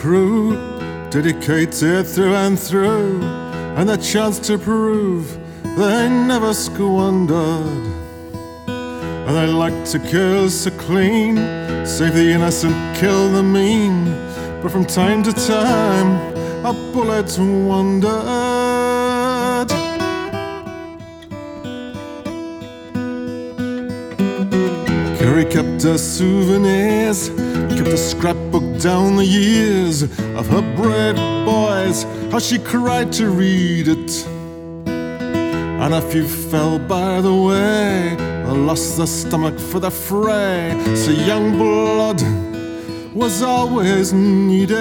crew, dedicated through and through, and the chance to prove they never squandered. And they like to kill so clean, save the innocent, kill the mean. But from time to time, a bullet wandered. Carrie kept her souvenirs, kept a scrapbook down the years of her brave boys, how she cried to read it. And a few fell by the way, or lost their stomach for the fray. So young blood was always needed.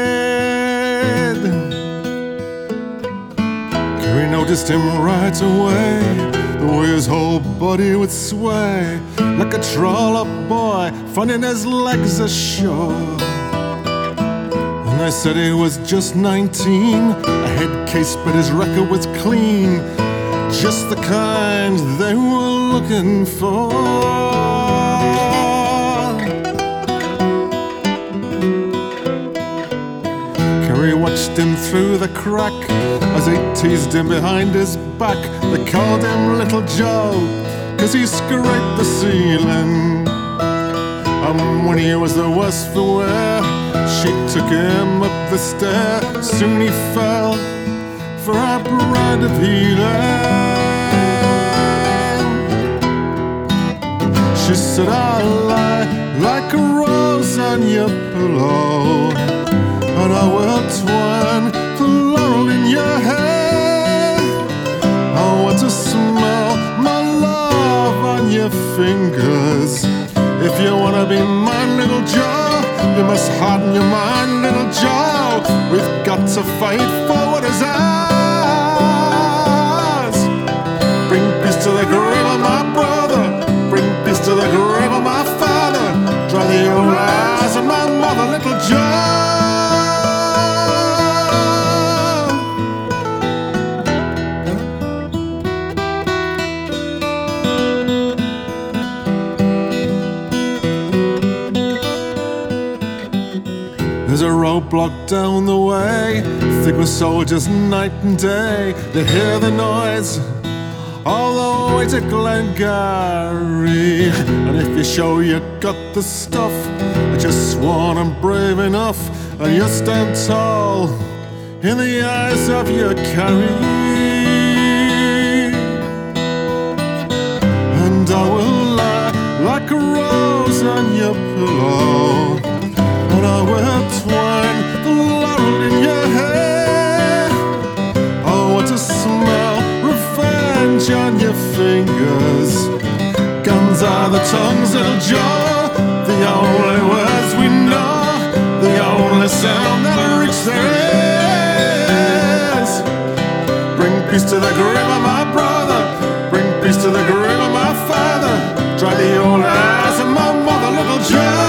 Carrie noticed him right away, the way his whole body would sway, like a trawler boy finding his legs ashore. And they said he was just 19, a head case but his record was clean, just the kind they were looking for. Carrie watched him through the crack as they teased him behind his back. They called him Little Joe, 'cause he scraped the ceiling. And when he was the worst for wear, she took him up the stair. Soon he fell for a bride of healing. She said, I'll lie like a rose on your pillow, and I will twine the laurel in your hair. I want to smell my love on your fingers. If you wanna be my little Joe, you must harden your mind, little Joe. We've got to fight for what is ours. Bring peace to the grave of my brother, bring peace to the grave of my father. Dry the old eyes of my mother, little Joe. There's a roadblock down the way, thick with soldiers night and day. They hear the noise all the way to Glengarry. And if you show you got the stuff, that you're sworn and brave enough, and you stand tall in the eyes of your Carrie. And I will lie like a rose on your pillow, and I will twine the laurel in your hair. I want to smell revenge on your fingers. Guns are the tongues that'll jar, the only words we know, the only sound that'll reach their ears. Bring peace to the grave of my brother, bring peace to the grave of my father. Dry the old eyes of my mother, little Joe.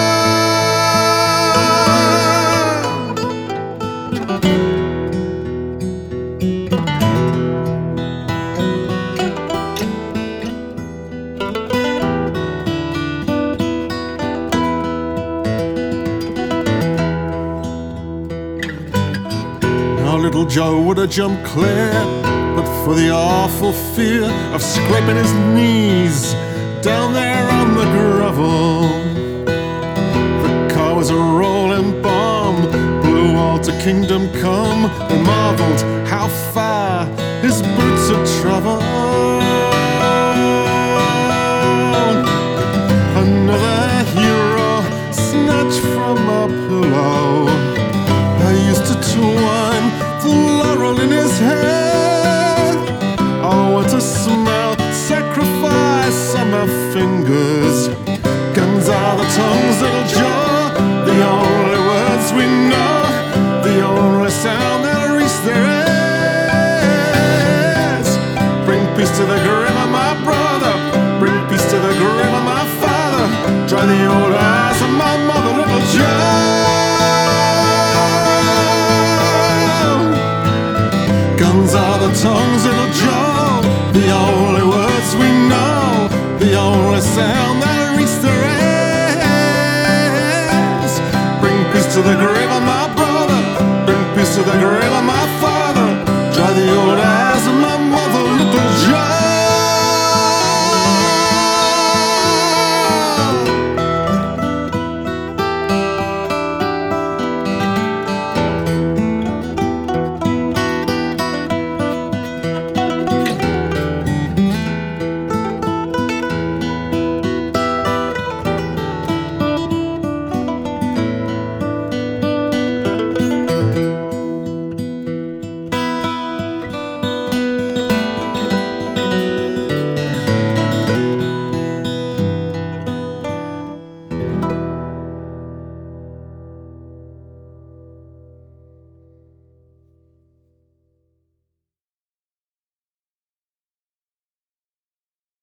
Little Joe would have jumped clear, but for the awful fear of scraping his knees down there on the gravel. The car was a rolling bomb, blew all to kingdom come, and marveled how far his boots had traveled. Another hero snatched from a pillow. I used to twine the laurel in his hair. I want to smell sacrifice on my fingers. Guns are the tongues that'll jar, the only words we know, the only sound that'll reach their ears. Bring peace to the grave of my brother, bring peace to the grave of my father. Dry the old eyes of my mother, little Joe. Guns are the tongues that'll jar, the only words we know, the only sound that'll reach their ears. Bring peace to the grave of my the grave of my